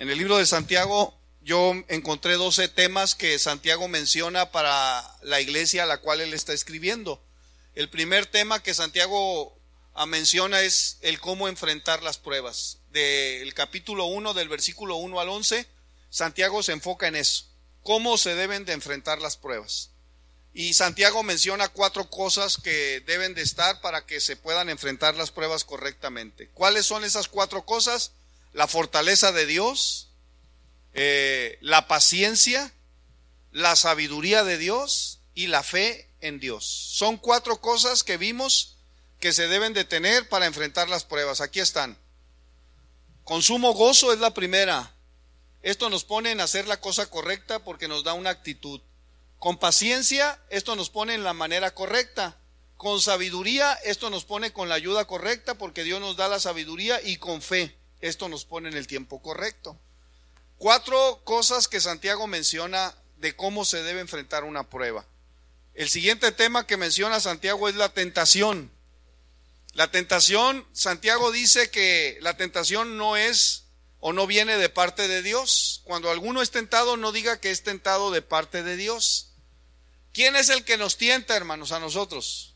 En el libro de Santiago yo encontré 12 temas que Santiago menciona para la iglesia a la cual él está escribiendo. El primer tema que Santiago menciona es el cómo enfrentar las pruebas. Del capítulo 1, del versículo 1 al 11, Santiago se enfoca en eso, cómo se deben de enfrentar las pruebas. Y Santiago menciona 4 cosas que deben de estar para que se puedan enfrentar las pruebas correctamente. ¿Cuáles son esas 4 cosas? La fortaleza de Dios, la paciencia, la sabiduría de Dios y la fe en Dios. Son 4 cosas que vimos que se deben de tener para enfrentar las pruebas. Aquí están. Con sumo gozo es la primera. Esto nos pone en hacer la cosa correcta porque nos da una actitud. Con paciencia, esto nos pone en la manera correcta. Con sabiduría, esto nos pone con la ayuda correcta porque Dios nos da la sabiduría. Y con fe, esto nos pone en el tiempo correcto. 4 cosas que Santiago menciona de cómo se debe enfrentar una prueba. El siguiente tema que menciona Santiago es la tentación. La tentación, Santiago dice que la tentación no es o no viene de parte de Dios. Cuando alguno es tentado, no diga que es tentado de parte de Dios. ¿Quién es el que nos tienta, hermanos, a nosotros?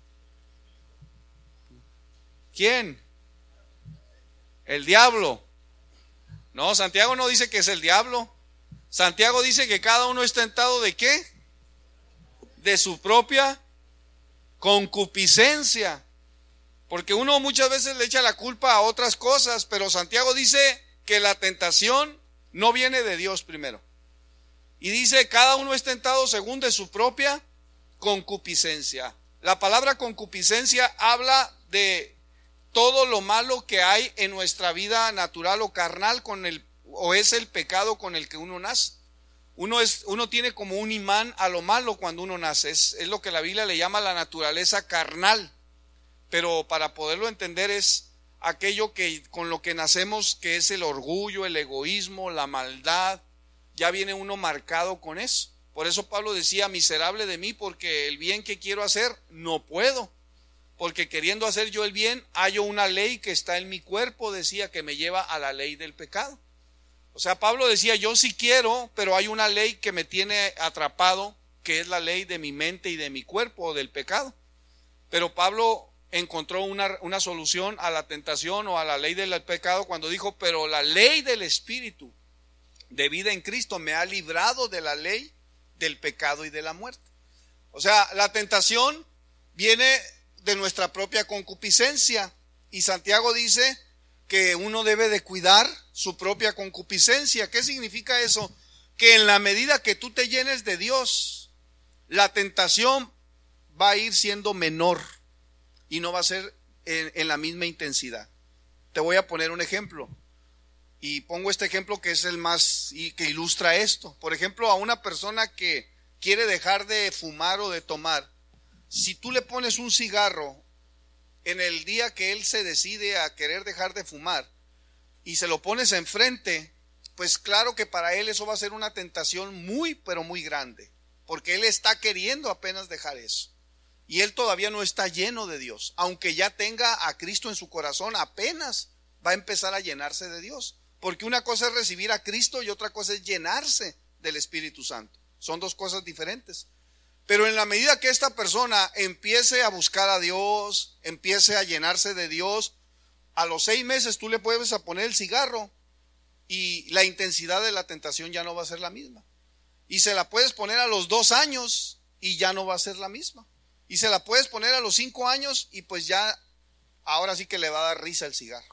¿Quién? El diablo. No, Santiago no dice que es el diablo. Santiago dice que cada uno es tentado ¿de qué? De su propia concupiscencia. Porque uno muchas veces le echa la culpa a otras cosas, pero Santiago dice que la tentación no viene de Dios primero. Y dice, cada uno es tentado según de su propia concupiscencia. La palabra concupiscencia habla de todo lo malo que hay en nuestra vida natural o carnal o es el pecado con el que uno nace. Uno tiene como un imán a lo malo cuando uno nace. Es lo que la Biblia le llama la naturaleza carnal. Pero para poderlo entender es aquello con lo que nacemos, que es el orgullo, el egoísmo, la maldad. Ya viene uno marcado con eso. Por eso Pablo decía, miserable de mí, porque el bien que quiero hacer no puedo. Porque queriendo hacer yo el bien, hallo una ley que está en mi cuerpo, decía, que me lleva a la ley del pecado. O sea, Pablo decía, yo sí quiero, pero hay una ley que me tiene atrapado, que es la ley de mi mente y de mi cuerpo, del pecado. Pero Pablo encontró una solución a la tentación o a la ley del pecado cuando dijo, pero la ley del Espíritu de vida en Cristo me ha librado de la ley del pecado y de la muerte. O sea, la tentación viene de nuestra propia concupiscencia y Santiago dice que uno debe de cuidar su propia concupiscencia. ¿Qué significa eso? Que en la medida que tú te llenes de Dios, la tentación va a ir siendo menor y no va a ser en la misma intensidad. Te voy a poner un ejemplo. Y pongo este ejemplo que es el más y que ilustra esto. Por ejemplo, a una persona que quiere dejar de fumar o de tomar, si tú le pones un cigarro en el día que él se decide a querer dejar de fumar y se lo pones enfrente, pues claro que para él eso va a ser una tentación muy, pero muy grande, porque él está queriendo apenas dejar eso. Y él todavía no está lleno de Dios. Aunque ya tenga a Cristo en su corazón, apenas va a empezar a llenarse de Dios. Porque una cosa es recibir a Cristo y otra cosa es llenarse del Espíritu Santo. Son 2 cosas diferentes. Pero en la medida que esta persona empiece a buscar a Dios, empiece a llenarse de Dios, a los 6 meses tú le puedes poner el cigarro y la intensidad de la tentación ya no va a ser la misma. Y se la puedes poner a los 2 años y ya no va a ser la misma. Y se la puedes poner a los 5 años y pues ya ahora sí que le va a dar risa el cigarro.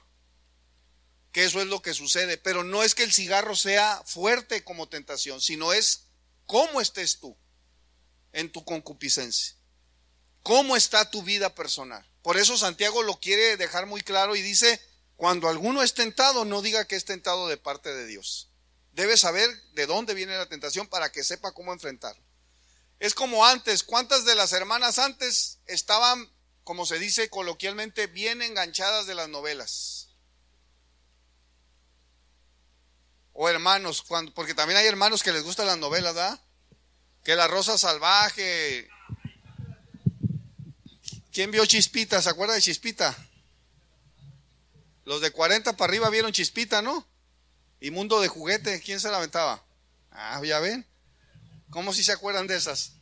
Que eso es lo que sucede, pero no es que el cigarro sea fuerte como tentación, sino es cómo estés tú en tu concupiscencia, cómo está tu vida personal. Por eso Santiago lo quiere dejar muy claro y dice, cuando alguno es tentado, no diga que es tentado de parte de Dios. Debe saber de dónde viene la tentación para que sepa cómo enfrentarlo. Es como antes, ¿cuántas de las hermanas antes estaban, como se dice coloquialmente, bien enganchadas de las novelas? O hermanos, porque también hay hermanos que les gustan las novelas, ¿verdad? Que La Rosa Salvaje. ¿Quién vio Chispita? ¿Se acuerda de Chispita? Los de 40 para arriba vieron Chispita, ¿no? Y Mundo de Juguete, ¿quién se la aventaba? Ah, ya ven. ¿Cómo si se acuerdan de esas?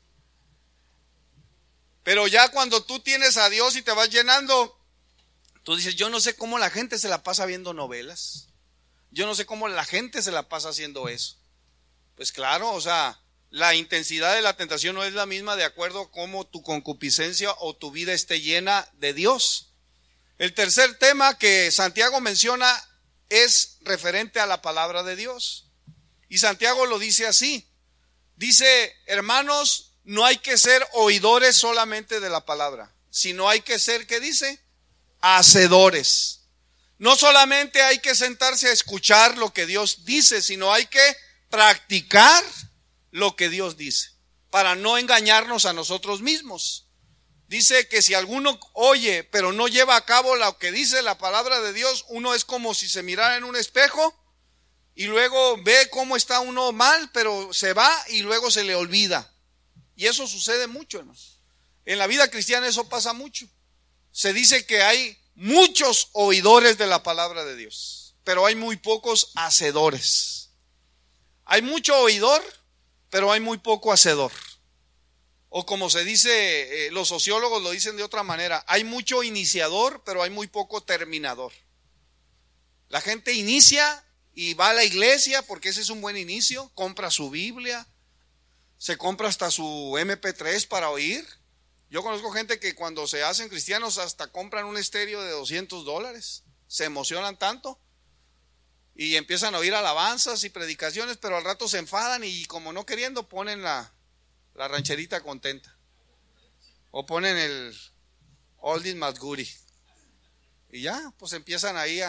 Pero ya cuando tú tienes a Dios y te vas llenando, tú dices, yo no sé cómo la gente se la pasa viendo novelas. Yo no sé cómo la gente se la pasa haciendo eso. Pues claro, o sea, la intensidad de la tentación no es la misma de acuerdo a cómo tu concupiscencia o tu vida esté llena de Dios. El tercer tema que Santiago menciona es referente a la palabra de Dios. Y Santiago lo dice así. Dice, hermanos, no hay que ser oidores solamente de la palabra, sino hay que ser, ¿qué dice? Hacedores. No solamente hay que sentarse a escuchar lo que Dios dice, sino hay que practicar lo que Dios dice, para no engañarnos a nosotros mismos. Dice que si alguno oye, pero no lleva a cabo lo que dice la palabra de Dios, uno es como si se mirara en un espejo y luego ve cómo está uno mal, pero se va y luego se le olvida. Y eso sucede mucho, hermanos. En la vida cristiana eso pasa mucho. Se dice que hay muchos oidores de la palabra de Dios, pero hay muy pocos hacedores. Hay mucho oidor, pero hay muy poco hacedor. O como se dice, los sociólogos lo dicen de otra manera, hay mucho iniciador, pero hay muy poco terminador. La gente inicia y va a la iglesia porque ese es un buen inicio, compra su Biblia, se compra hasta su MP3 para oír. Yo conozco gente que cuando se hacen cristianos hasta compran un estéreo de $200, se emocionan tanto y empiezan a oír alabanzas y predicaciones, pero al rato se enfadan y como no queriendo ponen la rancherita contenta o ponen el Oldies Mas Goodie y ya, pues empiezan ahí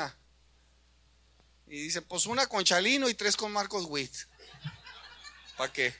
y dice, pues una con Chalino y 3 con Marcos Witt. ¿Para qué?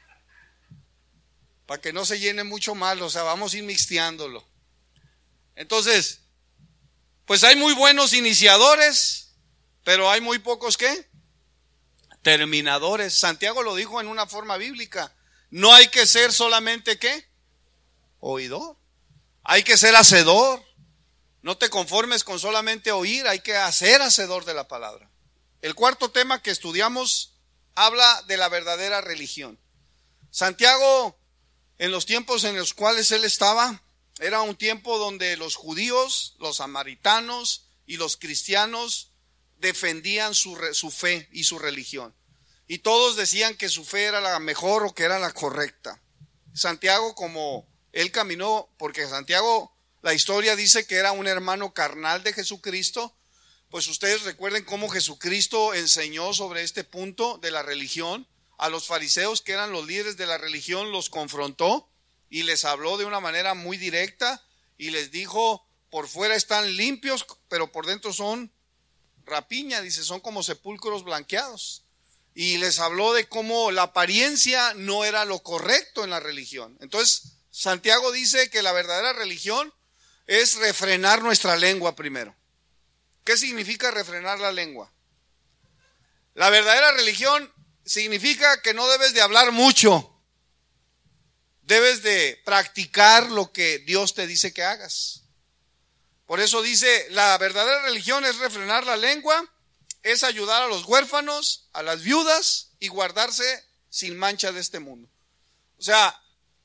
Para que no se llene mucho mal, o sea, vamos a ir mixteándolo. Entonces, pues hay muy buenos iniciadores, pero hay muy pocos, ¿qué? Terminadores. Santiago lo dijo en una forma bíblica. No hay que ser solamente, ¿qué? Oidor. Hay que ser hacedor. No te conformes con solamente oír, hay que ser hacedor de la palabra. El cuarto tema que estudiamos habla de la verdadera religión. Santiago, en los tiempos en los cuales él estaba, era un tiempo donde los judíos, los samaritanos y los cristianos defendían su fe y su religión. Y todos decían que su fe era la mejor o que era la correcta. Santiago, como él caminó, porque Santiago, la historia dice que era un hermano carnal de Jesucristo, pues ustedes recuerden cómo Jesucristo enseñó sobre este punto de la religión. A los fariseos, que eran los líderes de la religión, los confrontó y les habló de una manera muy directa y les dijo, por fuera están limpios, pero por dentro son rapiña, dice, son como sepulcros blanqueados. Y les habló de cómo la apariencia no era lo correcto en la religión. Entonces, Santiago dice que la verdadera religión es refrenar nuestra lengua primero. ¿Qué significa refrenar la lengua? La verdadera religión significa que no debes de hablar mucho. Debes de practicar lo que Dios te dice que hagas. Por eso dice, la verdadera religión es refrenar la lengua, es ayudar a los huérfanos, a las viudas y guardarse sin mancha de este mundo. O sea,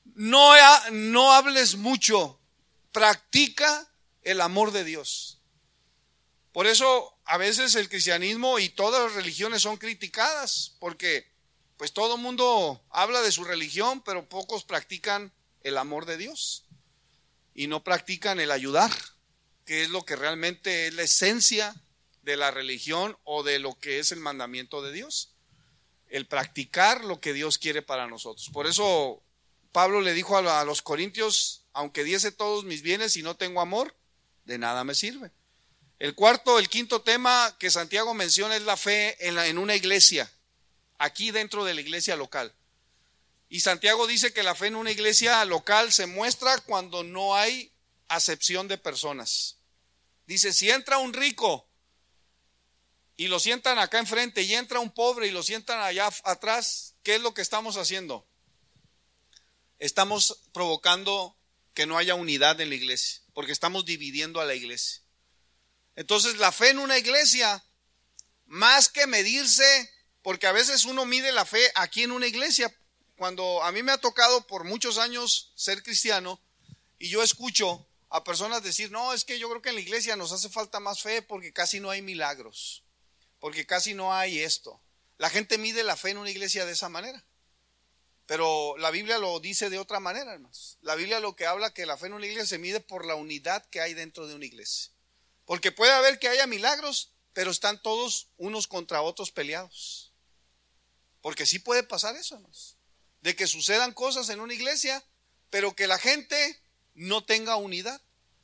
no hables mucho, practica el amor de Dios. Por eso a veces el cristianismo y todas las religiones son criticadas, porque pues todo el mundo habla de su religión, pero pocos practican el amor de Dios y no practican el ayudar, que es lo que realmente es la esencia de la religión o de lo que es el mandamiento de Dios, el practicar lo que Dios quiere para nosotros. Por eso Pablo le dijo a los corintios, aunque diese todos mis bienes y no tengo amor, de nada me sirve. El quinto tema que Santiago menciona es la fe en una iglesia, aquí dentro de la iglesia local. Y Santiago dice que la fe en una iglesia local se muestra cuando no hay acepción de personas. Dice, si entra un rico y lo sientan acá enfrente y entra un pobre y lo sientan allá atrás, ¿qué es lo que estamos haciendo? Estamos provocando que no haya unidad en la iglesia, porque estamos dividiendo a la iglesia. Entonces la fe en una iglesia, más que medirse porque a veces uno mide la fe aquí en una iglesia. Cuando a mí me ha tocado por muchos años ser cristiano y yo escucho a personas decir, no, es que yo creo que en la iglesia nos hace falta más fe porque casi no hay milagros, porque casi no hay esto. La gente mide la fe en una iglesia de esa manera, pero la Biblia lo dice de otra manera, hermanos. La Biblia lo que habla que la fe en una iglesia se mide por la unidad que hay dentro de una iglesia, porque puede haber que haya milagros, pero están todos unos contra otros peleados, porque sí puede pasar eso, hermanos, de que sucedan cosas en una iglesia, pero que la gente no tenga unidad,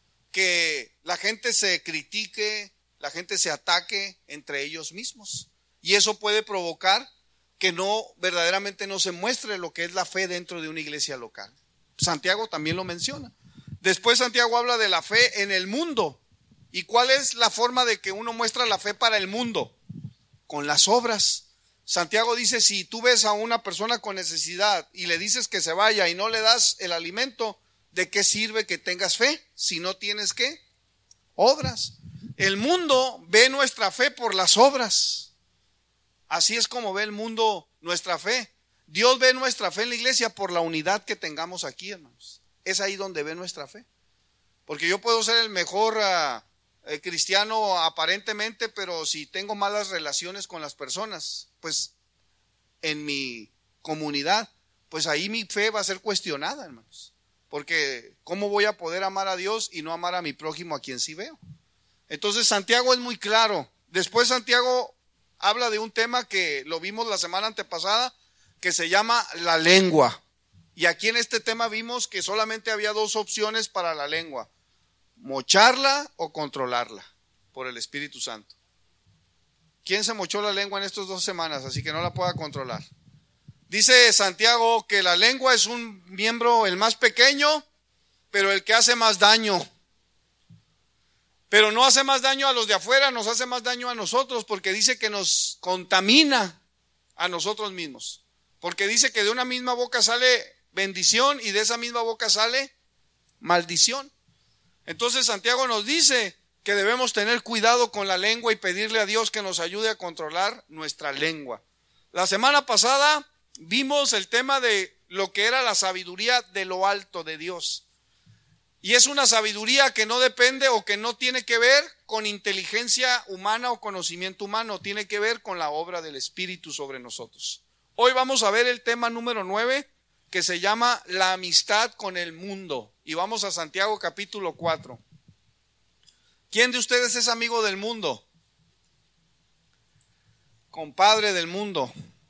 que la gente se critique, la gente se ataque entre ellos mismos. Y eso puede provocar que no, verdaderamente no se muestre lo que es la fe dentro de una iglesia local. Santiago también lo menciona. Después Santiago habla de la fe en el mundo. ¿Y cuál es la forma de que uno muestra la fe para el mundo? Con las obras. Santiago dice, si tú ves a una persona con necesidad y le dices que se vaya y no le das el alimento, ¿de qué sirve que tengas fe si no tienes qué? Obras. El mundo ve nuestra fe por las obras. Así es como ve el mundo nuestra fe. Dios ve nuestra fe en la iglesia por la unidad que tengamos aquí, hermanos. Es ahí donde ve nuestra fe. Porque yo puedo ser el mejor cristiano aparentemente, pero si tengo malas relaciones con las personas, pues en mi comunidad, pues ahí mi fe va a ser cuestionada, hermanos. Porque ¿cómo voy a poder amar a Dios y no amar a mi prójimo a quien sí veo? Entonces Santiago es muy claro. Después Santiago habla de un tema que lo vimos la semana antepasada, que se llama la lengua. Y aquí en este tema vimos que solamente había dos opciones para la lengua: mocharla o controlarla por el Espíritu Santo. ¿Quién se mochó la lengua en estas 2 semanas así que no la pueda controlar? Dice Santiago que la lengua es un miembro el más pequeño, pero el que hace más daño. Pero no hace más daño a los de afuera, nos hace más daño a nosotros, porque dice que nos contamina a nosotros mismos. Porque dice que de una misma boca sale bendición y de esa misma boca sale maldición. Entonces Santiago nos dice que debemos tener cuidado con la lengua y pedirle a Dios que nos ayude a controlar nuestra lengua. La semana pasada vimos el tema de lo que era la sabiduría de lo alto de Dios. Y es una sabiduría que no depende o que no tiene que ver con inteligencia humana o conocimiento humano, tiene que ver con la obra del Espíritu sobre nosotros. Hoy vamos a ver el tema número 9, que se llama la amistad con el mundo. Y vamos a Santiago capítulo 4. ¿Quién de ustedes es amigo del mundo? Compadre del mundo.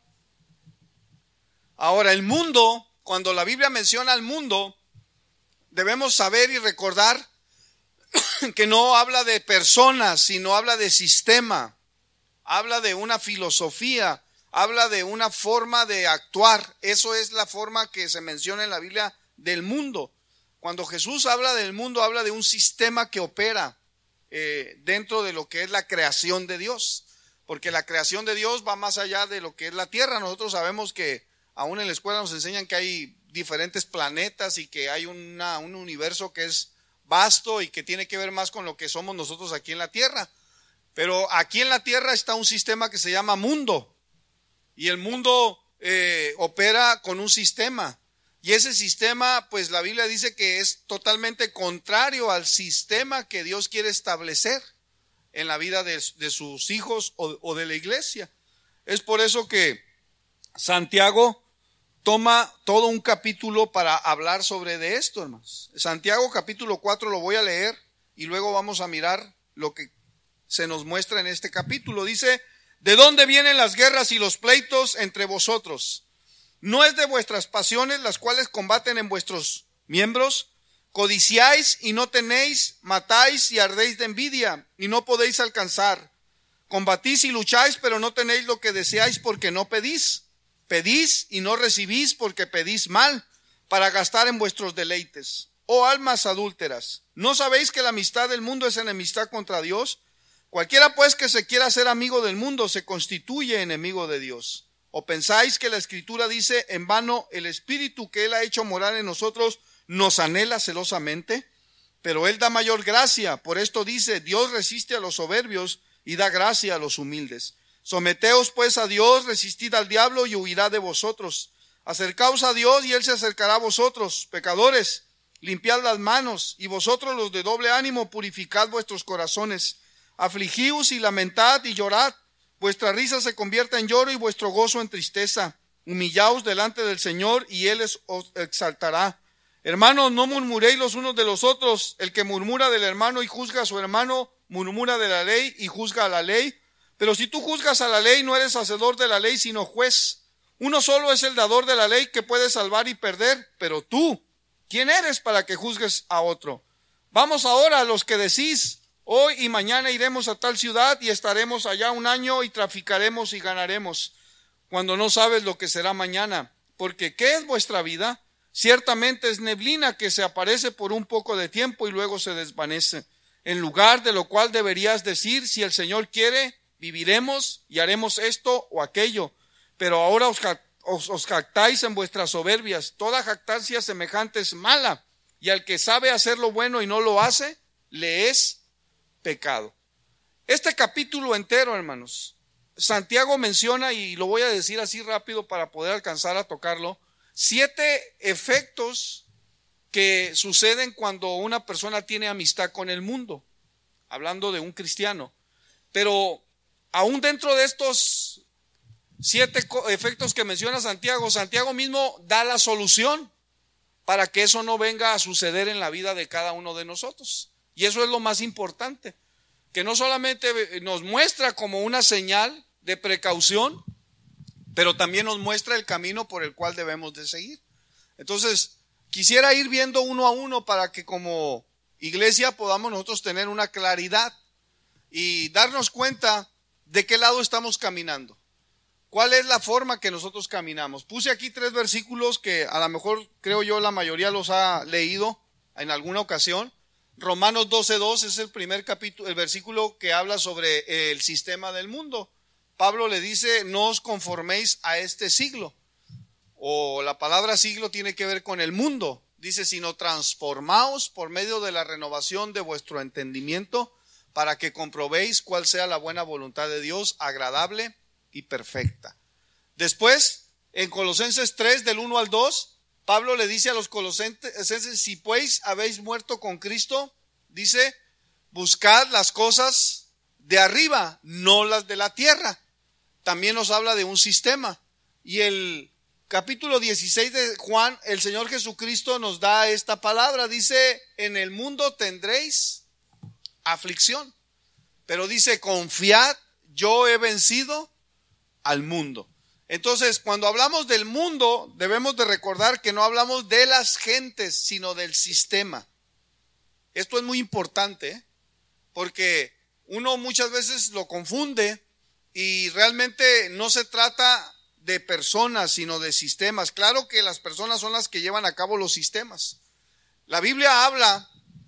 Ahora, el mundo, cuando la Biblia menciona al mundo, debemos saber y recordar que no habla de personas, sino habla de sistema, habla de una filosofía, habla de una forma de actuar. Eso es la forma que se menciona en la Biblia del mundo. Cuando Jesús habla del mundo, habla de un sistema que opera dentro de lo que es la creación de Dios, porque la creación de Dios va más allá de lo que es la tierra. Nosotros sabemos que aún en la escuela nos enseñan que hay diferentes planetas y que hay un universo que es vasto y que tiene que ver más con lo que somos nosotros aquí en la tierra. Pero aquí en la tierra está un sistema que se llama mundo, y el mundo opera con un sistema. Y ese sistema, pues la Biblia dice que es totalmente contrario al sistema que Dios quiere establecer en la vida de sus hijos o de la iglesia. Es por eso que Santiago toma todo un capítulo para hablar sobre de esto, hermanos. Santiago capítulo 4 lo voy a leer y luego vamos a mirar lo que se nos muestra en este capítulo. Dice: ¿de dónde vienen las guerras y los pleitos entre vosotros? ¿No es de vuestras pasiones las cuales combaten en vuestros miembros? Codiciáis y no tenéis, matáis y ardéis de envidia y no podéis alcanzar. Combatís y lucháis, pero no tenéis lo que deseáis porque no pedís. Pedís y no recibís porque pedís mal, para gastar en vuestros deleites. Oh almas adúlteras, ¿no sabéis que la amistad del mundo es enemistad contra Dios? Cualquiera pues que se quiera ser amigo del mundo se constituye enemigo de Dios. ¿O pensáis que la Escritura dice: en vano el Espíritu que Él ha hecho morar en nosotros nos anhela celosamente? Pero Él da mayor gracia. Por esto dice: Dios resiste a los soberbios y da gracia a los humildes. Someteos pues a Dios, resistid al diablo y huirá de vosotros. Acercaos a Dios y Él se acercará a vosotros. Pecadores, limpiad las manos, y vosotros los de doble ánimo, purificad vuestros corazones. Afligíos y lamentad y llorad. Vuestra risa se convierta en lloro y vuestro gozo en tristeza. Humillaos delante del Señor y Él os exaltará. Hermanos, no murmuréis los unos de los otros. El que murmura del hermano y juzga a su hermano, murmura de la ley y juzga a la ley. Pero si tú juzgas a la ley, no eres hacedor de la ley, sino juez. Uno solo es el dador de la ley, que puede salvar y perder. Pero tú, ¿quién eres para que juzgues a otro? Vamos ahora a los que decís, hoy y mañana iremos a tal ciudad y estaremos allá un año y traficaremos y ganaremos, cuando no sabes lo que será mañana. Porque ¿qué es vuestra vida? Ciertamente es neblina que se aparece por un poco de tiempo y luego se desvanece. En lugar de lo cual deberías decir, si el Señor quiere, viviremos y haremos esto o aquello. Pero ahora os jactáis en vuestras soberbias. Toda jactancia semejante es mala, y al que sabe hacer lo bueno y no lo hace, le es pecado. Este capítulo entero, hermanos, Santiago menciona, y lo voy a decir así rápido para poder alcanzar a tocarlo, 7 efectos que suceden cuando una persona tiene amistad con el mundo, hablando de un cristiano. Pero aún dentro de estos 7 efectos que menciona Santiago, Santiago mismo da la solución para que eso no venga a suceder en la vida de cada uno de nosotros. Y eso es lo más importante, que no solamente nos muestra como una señal de precaución, pero también nos muestra el camino por el cual debemos de seguir. Entonces, quisiera ir viendo uno a uno para que como iglesia podamos nosotros tener una claridad y darnos cuenta de qué lado estamos caminando. ¿Cuál es la forma que nosotros caminamos? Puse aquí 3 versículos que a lo mejor creo yo la mayoría los ha leído en alguna ocasión. Romanos 12:2 es el primer capítulo, el versículo que habla sobre el sistema del mundo. Pablo le dice, no os conforméis a este siglo. O la palabra siglo tiene que ver con el mundo. Dice, sino transformaos por medio de la renovación de vuestro entendimiento, para que comprobéis cuál sea la buena voluntad de Dios, agradable y perfecta. Después, en Colosenses 3, del 1 al 2, Pablo le dice a los colosenses, si pues habéis muerto con Cristo, dice, buscad las cosas de arriba, no las de la tierra. También nos habla de un sistema. Y el capítulo 16 de Juan, el Señor Jesucristo nos da esta palabra, dice, en el mundo tendréis aflicción, pero dice, confiad, yo he vencido al mundo. Entonces, cuando hablamos del mundo, debemos de recordar que no hablamos de las gentes, sino del sistema. Esto es muy importante, porque uno muchas veces lo confunde y realmente no se trata de personas, sino de sistemas. Claro que las personas son las que llevan a cabo los sistemas. La Biblia habla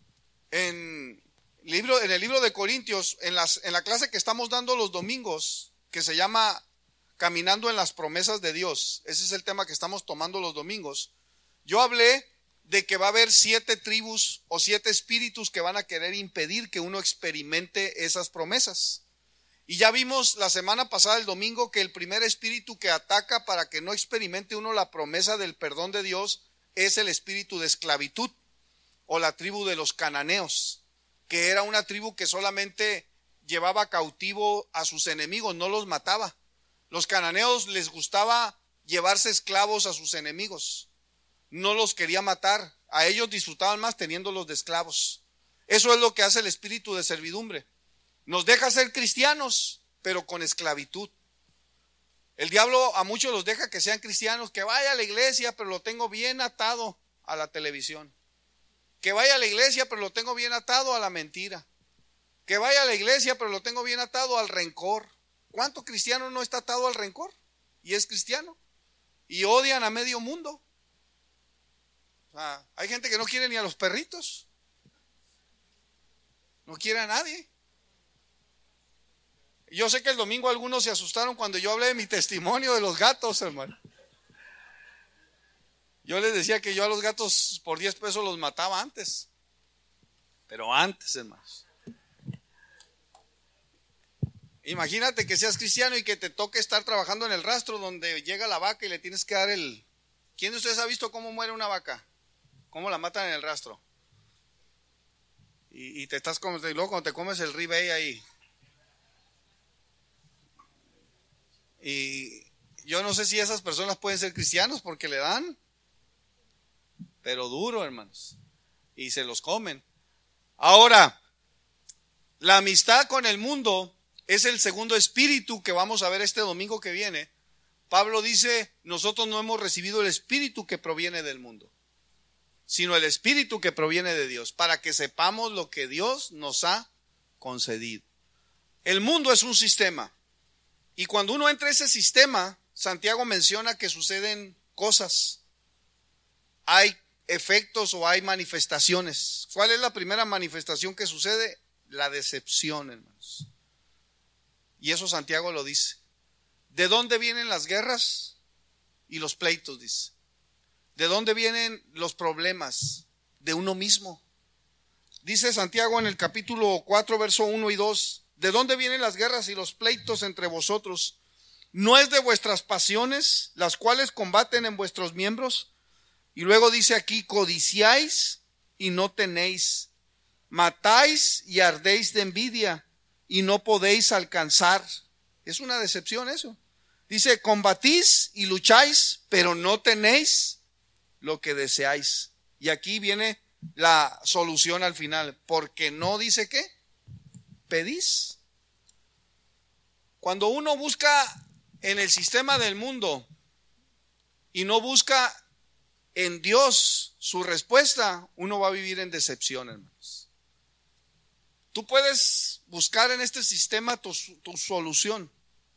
en el libro de Corintios, en la clase que estamos dando los domingos, que se llama Caminando en las promesas de Dios. Ese es el tema que estamos tomando los domingos. Yo hablé de que va a haber 7 tribus o 7 espíritus que van a querer impedir que uno experimente esas promesas. Y ya vimos la semana pasada, el domingo, que el primer espíritu que ataca para que no experimente uno la promesa del perdón de Dios es el espíritu de esclavitud, o la tribu de los cananeos, que era una tribu que solamente llevaba cautivo a sus enemigos, no los mataba. Los cananeos les gustaba llevarse esclavos a sus enemigos, no los quería matar, a ellos disfrutaban más teniéndolos de esclavos. Eso es lo que hace el espíritu de servidumbre. Nos deja ser cristianos, pero con esclavitud. El diablo a muchos los deja que sean cristianos, que vaya a la iglesia, pero lo tengo bien atado a la televisión. Que vaya a la iglesia, pero lo tengo bien atado a la mentira. Que vaya a la iglesia, pero lo tengo bien atado al rencor. ¿Cuánto cristiano no está atado al rencor? Y es cristiano. Y odian a medio mundo. O sea, hay gente que no quiere ni a los perritos. No quiere a nadie. Yo sé que el domingo algunos se asustaron cuando yo hablé de mi testimonio de los gatos, hermano. Yo les decía que yo a los gatos por 10 pesos los mataba antes. Pero antes, hermanos. Imagínate que seas cristiano y que te toque estar trabajando en el rastro donde llega la vaca y le tienes que dar el... ¿Quién de ustedes ha visto cómo muere una vaca? ¿Cómo la matan en el rastro? Y te estás como, y luego cuando te comes el ribeye ahí. Y yo no sé si esas personas pueden ser cristianos porque le dan, pero duro, hermanos, y se los comen. Ahora, la amistad con el mundo es el segundo espíritu que vamos a ver este domingo que viene. Pablo dice, nosotros no hemos recibido el espíritu que proviene del mundo, sino el espíritu que proviene de Dios, para que sepamos lo que Dios nos ha concedido. El mundo es un sistema, y cuando uno entra a ese sistema, Santiago menciona que suceden cosas, hay efectos o hay manifestaciones. ¿Cuál es la primera manifestación que sucede? La decepción, hermanos. Y eso Santiago lo dice. ¿De dónde vienen las guerras y los pleitos? Dice. ¿De dónde vienen los problemas? De uno mismo. Dice Santiago en el capítulo 4, verso 1 y 2, ¿de dónde vienen las guerras y los pleitos entre vosotros? ¿No es de vuestras pasiones, las cuales combaten en vuestros miembros? Y luego dice aquí, codiciáis y no tenéis, matáis y ardéis de envidia y no podéis alcanzar. Es una decepción eso. Dice, combatís y lucháis, pero no tenéis lo que deseáis. Y aquí viene la solución al final, porque no dice qué, pedís. Cuando uno busca en el sistema del mundo y no busca en Dios su respuesta, uno va a vivir en decepción, hermanos. Tú puedes buscar en este sistema tu solución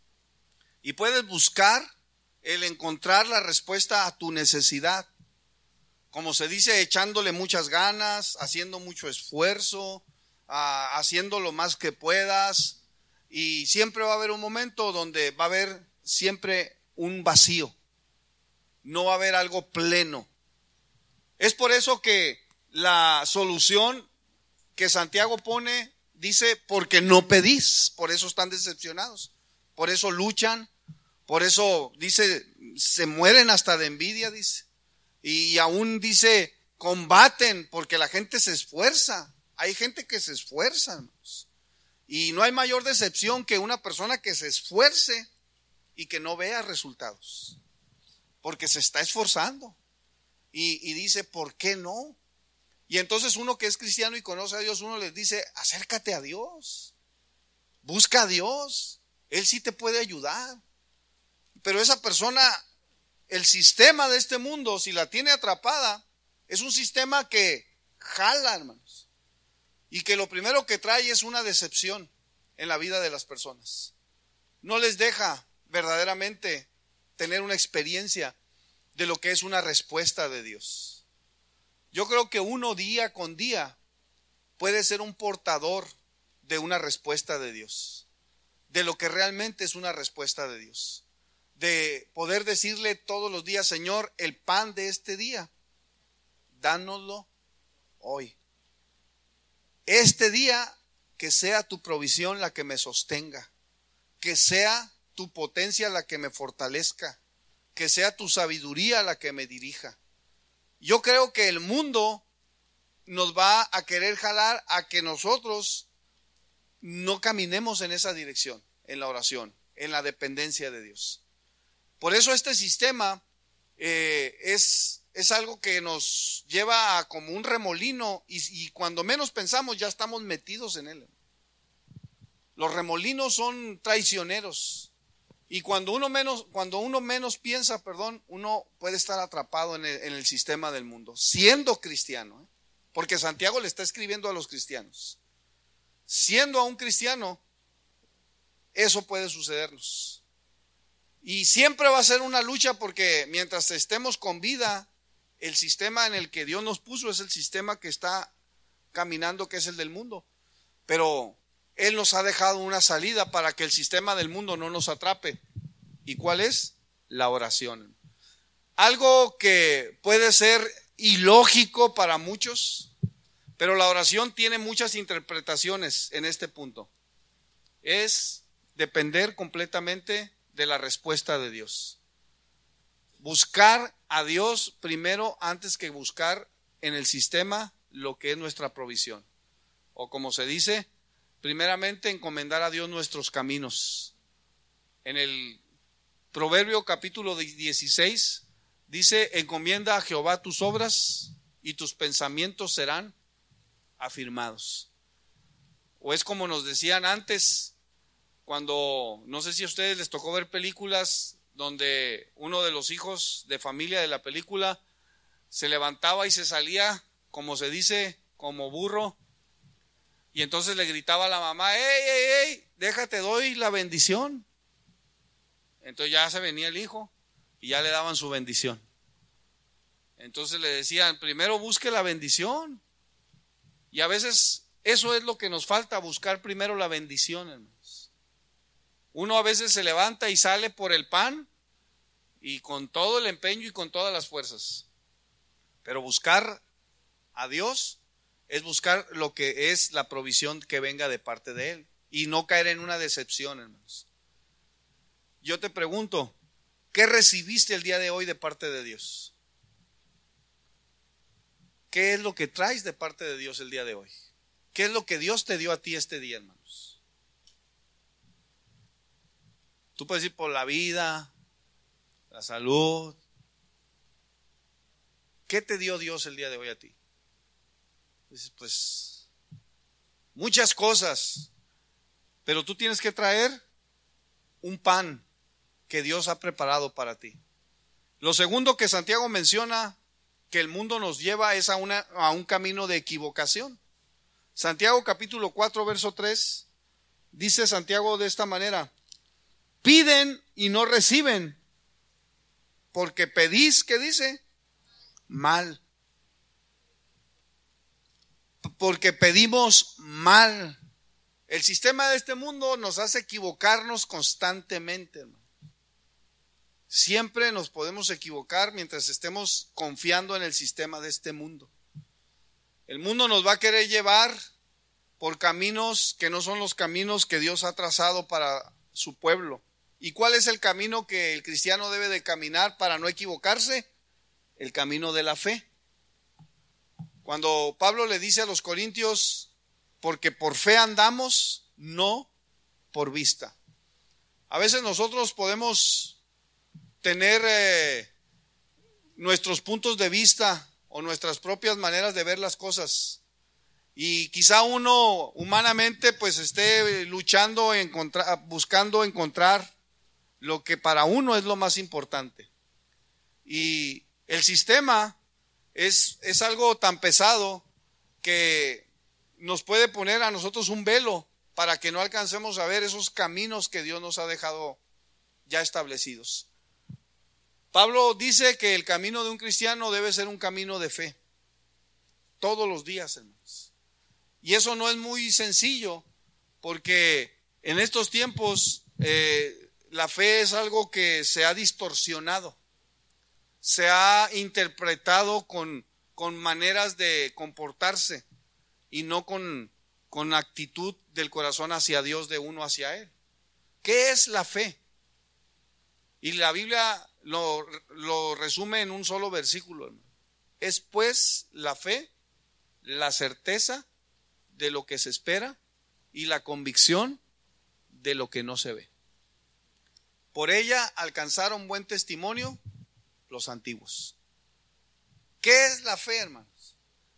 y puedes buscar el encontrar la respuesta a tu necesidad. Como se dice, echándole muchas ganas, haciendo mucho esfuerzo, haciendo lo más que puedas, y siempre va a haber un momento donde va a haber siempre un vacío, no va a haber algo pleno. Es por eso que la solución que Santiago pone dice, porque no pedís, por eso están decepcionados, por eso luchan, por eso dice, se mueren hasta de envidia, dice. Y aún dice, combaten porque la gente se esfuerza. Hay gente que se esfuerza, hermanos. Y no hay mayor decepción que una persona que se esfuerce y que no vea resultados. Porque se está esforzando. Y dice, ¿por qué no? Y entonces uno que es cristiano y conoce a Dios, uno les dice, acércate a Dios. Busca a Dios. Él sí te puede ayudar. Pero esa persona, el sistema de este mundo, si la tiene atrapada, es un sistema que jala, hermanos, y que lo primero que trae es una decepción en la vida de las personas. No les deja verdaderamente tener una experiencia de lo que es una respuesta de Dios. Yo creo que uno día con día puede ser un portador de una respuesta de Dios, de lo que realmente es una respuesta de Dios. De poder decirle todos los días, Señor, el pan de este día, dánoslo hoy. Este día, que sea tu provisión la que me sostenga, que sea tu potencia la que me fortalezca, que sea tu sabiduría la que me dirija. Yo creo que el mundo nos va a querer jalar a que nosotros no caminemos en esa dirección, en la oración, en la dependencia de Dios. Por eso este sistema es algo que nos lleva a como un remolino y cuando menos pensamos ya estamos metidos en él. Los remolinos son traicioneros y cuando uno menos piensa, uno puede estar atrapado en el sistema del mundo, siendo cristiano, porque Santiago le está escribiendo a los cristianos. Siendo a un cristiano, eso puede sucedernos. Y siempre va a ser una lucha porque mientras estemos con vida, el sistema en el que Dios nos puso es el sistema que está caminando, que es el del mundo. Pero Él nos ha dejado una salida para que el sistema del mundo no nos atrape. ¿Y cuál es? La oración. Algo que puede ser ilógico para muchos, pero la oración tiene muchas interpretaciones en este punto. Es depender completamente de la respuesta de Dios. Buscar a Dios primero antes que buscar en el sistema lo que es nuestra provisión. O como se dice, primeramente encomendar a Dios nuestros caminos. En el Proverbio capítulo 16 dice: encomienda a Jehová tus obras y tus pensamientos serán afirmados. O es como nos decían antes, cuando, no sé si a ustedes les tocó ver películas donde uno de los hijos de familia de la película se levantaba y se salía, como se dice, como burro, y entonces le gritaba a la mamá: ¡Ey! Déjate, doy la bendición. Entonces ya se venía el hijo y ya le daban su bendición. Entonces le decían: primero busque la bendición. Y a veces eso es lo que nos falta, buscar primero la bendición, hermanos. Uno a veces se levanta y sale por el pan y con todo el empeño y con todas las fuerzas. Pero buscar a Dios es buscar lo que es la provisión que venga de parte de Él y no caer en una decepción, hermanos. Yo te pregunto, ¿qué recibiste el día de hoy de parte de Dios? ¿Qué es lo que traes de parte de Dios el día de hoy? ¿Qué es lo que Dios te dio a ti este día, hermanos? Tú puedes ir por la vida, la salud. ¿Qué te dio Dios el día de hoy a ti? Dices, pues, muchas cosas, pero tú tienes que traer un pan que Dios ha preparado para ti. Lo segundo que Santiago menciona que el mundo nos lleva es a un camino de equivocación. Santiago capítulo 4 verso 3 dice Santiago de esta manera: piden y no reciben, porque pedís, ¿qué dice? Mal. Porque pedimos mal. El sistema de este mundo nos hace equivocarnos constantemente, hermano. Siempre nos podemos equivocar mientras estemos confiando en el sistema de este mundo. El mundo nos va a querer llevar por caminos que no son los caminos que Dios ha trazado para su pueblo. ¿Y cuál es el camino que el cristiano debe de caminar para no equivocarse? El camino de la fe. Cuando Pablo le dice a los corintios: porque por fe andamos, no por vista. A veces nosotros podemos tener nuestros puntos de vista o nuestras propias maneras de ver las cosas, y quizá uno humanamente pues esté luchando, buscando encontrar lo que para uno es lo más importante. Y el sistema es algo tan pesado que nos puede poner a nosotros un velo para que no alcancemos a ver esos caminos que Dios nos ha dejado ya establecidos. Pablo dice que el camino de un cristiano debe ser un camino de fe, todos los días, hermanos. Y eso no es muy sencillo, porque en estos tiempos la fe es algo que se ha distorsionado, se ha interpretado con maneras de comportarse y no con actitud del corazón hacia Dios, de uno hacia Él. ¿Qué es la fe? Y la Biblia lo resume en un solo versículo, hermano. Es pues la fe, la certeza de lo que se espera y la convicción de lo que no se ve. Por ella alcanzaron buen testimonio los antiguos. ¿Qué es la fe, hermanos?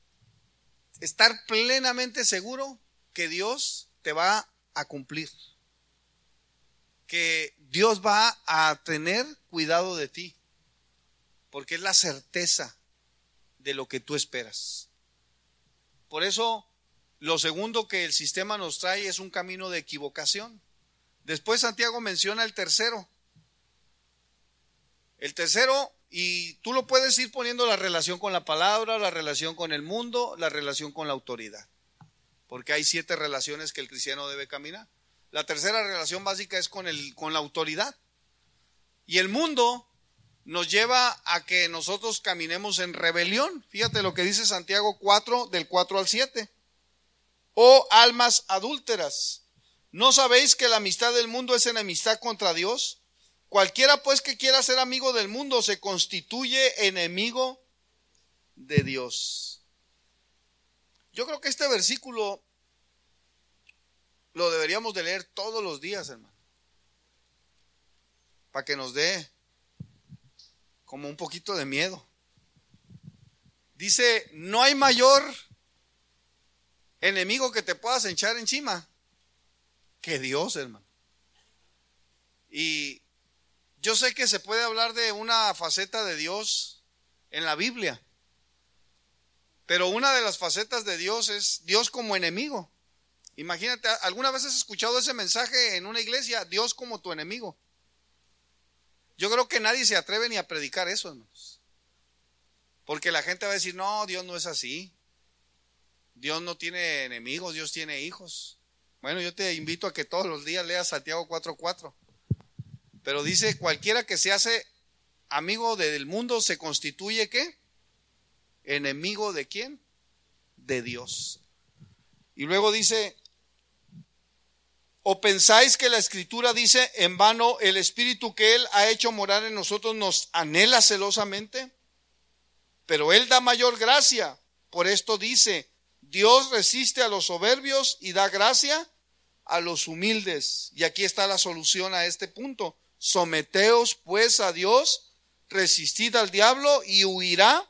Estar plenamente seguro que Dios te va a cumplir, que Dios va a tener cuidado de ti, porque es la certeza de lo que tú esperas. Por eso, lo segundo que el sistema nos trae es un camino de equivocación. Después Santiago menciona el tercero. El tercero, y tú lo puedes ir poniendo la relación con la palabra, la relación con el mundo, la relación con la autoridad, porque hay 7 relaciones que el cristiano debe caminar. La tercera relación básica es con la autoridad. Y el mundo nos lleva a que nosotros caminemos en rebelión. Fíjate lo que dice Santiago 4, del 4 al 7. Oh almas adúlteras, ¿No sabéis que la amistad del mundo es enemistad contra Dios? Cualquiera pues que quiera ser amigo del mundo se constituye enemigo de Dios. Yo creo que este versículo lo deberíamos de leer todos los días, hermano, para que nos dé como un poquito de miedo. Dice, no hay mayor enemigo que te puedas echar encima que Dios, hermano. Y yo sé que se puede hablar de una faceta de Dios en la Biblia, pero una de las facetas de Dios es Dios como enemigo. Imagínate, ¿alguna vez has escuchado ese mensaje en una iglesia? Dios como tu enemigo. Yo creo que nadie se atreve ni a predicar eso, hermanos, porque la gente va a decir, no, Dios no es así. Dios no tiene enemigos, Dios tiene hijos. Bueno, yo te invito a que todos los días leas Santiago 4:4. Pero dice, cualquiera que se hace amigo del mundo se constituye, ¿qué? ¿Enemigo de quién? De Dios. Y luego dice, ¿o pensáis que la Escritura dice, en vano el Espíritu que Él ha hecho morar en nosotros nos anhela celosamente? Pero Él da mayor gracia. Por esto dice, Dios resiste a los soberbios y da gracia a los humildes. Y aquí está la solución a este punto. Someteos pues a Dios, resistid al diablo y huirá.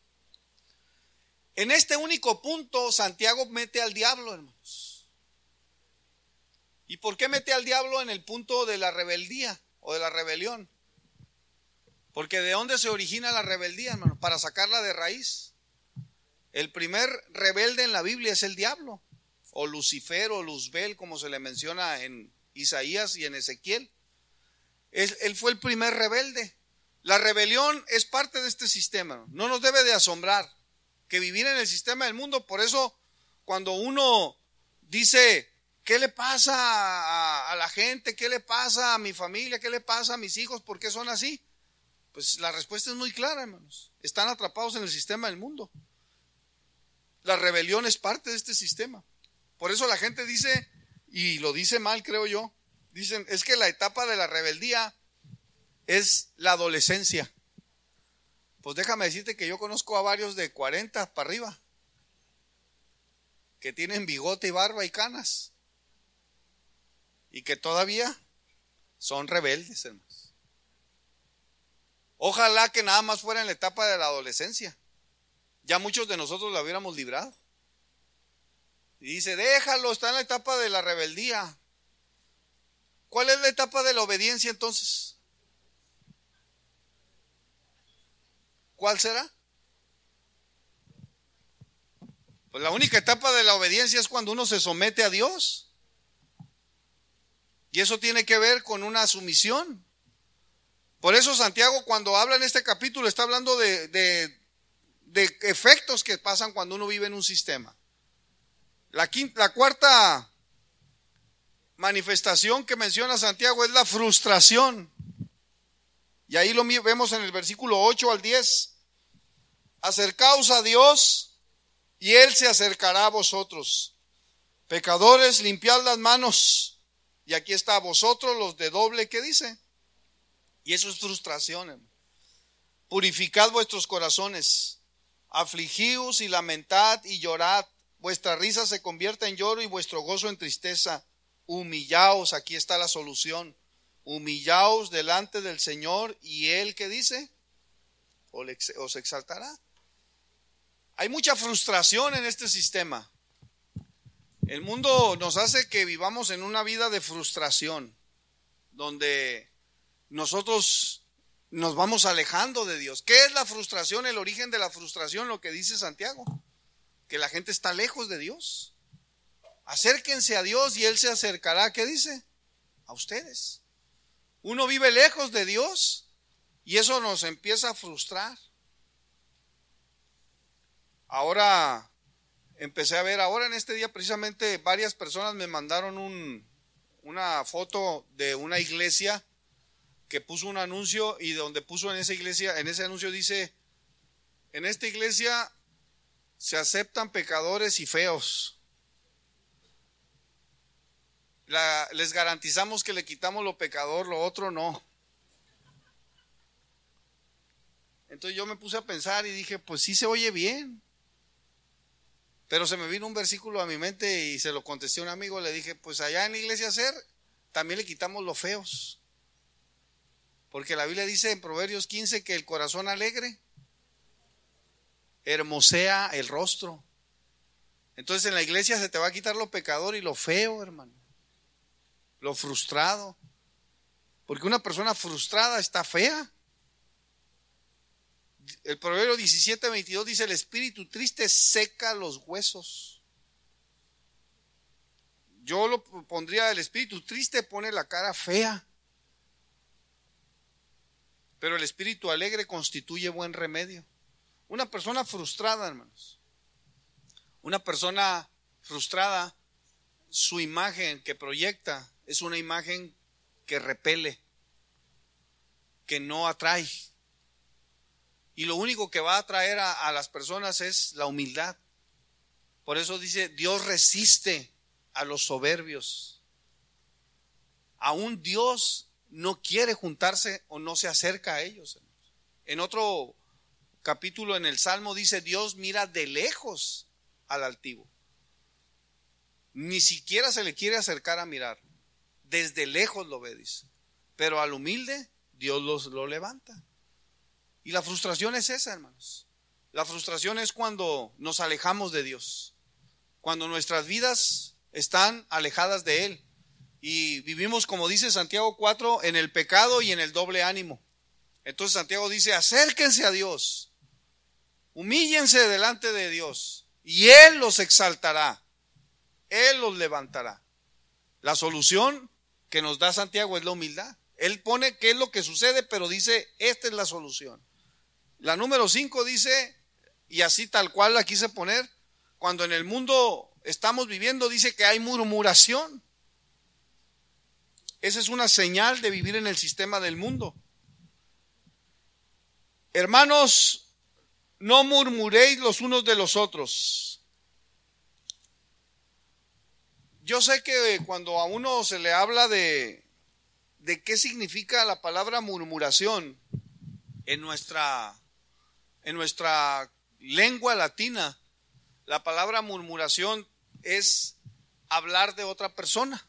En este único punto Santiago mete al diablo, hermanos. ¿Y por qué mete al diablo en el punto de la rebeldía o de la rebelión? Porque ¿de dónde se origina la rebeldía, hermano? Para sacarla de raíz. El primer rebelde en la Biblia es el diablo, o Lucifer o Luzbel, como se le menciona en Isaías y en Ezequiel. Él fue el primer rebelde. La rebelión es parte de este sistema. No nos debe de asombrar que vivir en el sistema del mundo. Por eso cuando uno dice, ¿qué le pasa a la gente? ¿Qué le pasa a mi familia? ¿Qué le pasa a mis hijos? ¿Por qué son así? Pues la respuesta es muy clara, hermanos. Están atrapados en el sistema del mundo. La rebelión es parte de este sistema. Por eso la gente dice, y lo dice mal, creo yo, dicen, es que la etapa de la rebeldía es la adolescencia. Pues déjame decirte que yo conozco a varios de 40 para arriba, que tienen bigote y barba y canas, y que todavía son rebeldes, hermanos. Ojalá que nada más fuera en la etapa de la adolescencia. Ya muchos de nosotros la hubiéramos librado. Y dice, déjalo, está en la etapa de la rebeldía. ¿Cuál es la etapa de la obediencia entonces? ¿Cuál será? Pues la única etapa de la obediencia es cuando uno se somete a Dios. Y eso tiene que ver con una sumisión. Por eso Santiago, cuando habla en este capítulo, está hablando de efectos que pasan cuando uno vive en un sistema. La cuarta manifestación que menciona Santiago es la frustración. Y ahí lo vemos en el versículo 8 al 10. Acercaos a Dios y Él se acercará a vosotros. Pecadores, limpiad las manos. Y aquí está, vosotros los de doble, ¿qué dice? Y eso es frustración. Purificad vuestros corazones. Afligíos y lamentad y llorad. Vuestra risa se convierta en lloro y vuestro gozo en tristeza. Humillaos, aquí está la solución. Humillaos delante del Señor y Él, ¿qué dice? Os exaltará. Hay mucha frustración en este sistema. El mundo nos hace que vivamos en una vida de frustración, donde nosotros nos vamos alejando de Dios. ¿Qué es la frustración? El origen de la frustración, lo que dice Santiago, que la gente está lejos de Dios. Acérquense a Dios y Él se acercará, ¿qué dice? A ustedes. Uno vive lejos de Dios y eso nos empieza a frustrar. Ahora empecé a ver, ahora en este día precisamente varias personas me mandaron una foto de una iglesia que puso un anuncio, y donde puso en esa iglesia, en ese anuncio dice, en esta iglesia se aceptan pecadores y feos. les garantizamos que le quitamos lo pecador, lo otro no. Entonces yo me puse a pensar y dije, pues sí se oye bien. Pero se me vino un versículo a mi mente y se lo contesté a un amigo, le dije, pues allá en la iglesia también le quitamos los feos. Porque la Biblia dice en Proverbios 15 que el corazón alegre hermosea el rostro. Entonces en la iglesia se te va a quitar lo pecador y lo feo, hermano. Lo frustrado. Porque una persona frustrada está fea. El Proverbio 17:22 dice: el espíritu triste seca los huesos. Yo lo pondría: el espíritu triste pone la cara fea, pero el espíritu alegre constituye buen remedio. Una persona frustrada, hermanos, una persona frustrada, su imagen que proyecta es una imagen que repele, que no atrae. Y lo único que va a atraer a las personas es la humildad. Por eso dice: Dios resiste a los soberbios. Aún Dios no quiere juntarse o no se acerca a ellos. En otro capítulo en el Salmo dice: Dios mira de lejos al altivo. Ni siquiera se le quiere acercar a mirar. Desde lejos lo ve, dice. Pero al humilde Dios lo levanta. Y la frustración es esa, hermanos. La frustración es cuando nos alejamos de Dios, cuando nuestras vidas están alejadas de Él y vivimos, como dice Santiago 4, en el pecado y en el doble ánimo. Entonces Santiago dice: acérquense a Dios, humíllense delante de Dios y Él los exaltará, Él los levantará. La solución que nos da Santiago es la humildad. Él pone qué es lo que sucede, pero dice: esta es la solución. La número 5 dice, y así tal cual la quise poner: cuando en el mundo estamos viviendo, dice que hay murmuración. Esa es una señal de vivir en el sistema del mundo. Hermanos, no murmuréis los unos de los otros. Yo sé que cuando a uno se le habla de qué significa la palabra murmuración en nuestra lengua latina, la palabra murmuración es hablar de otra persona.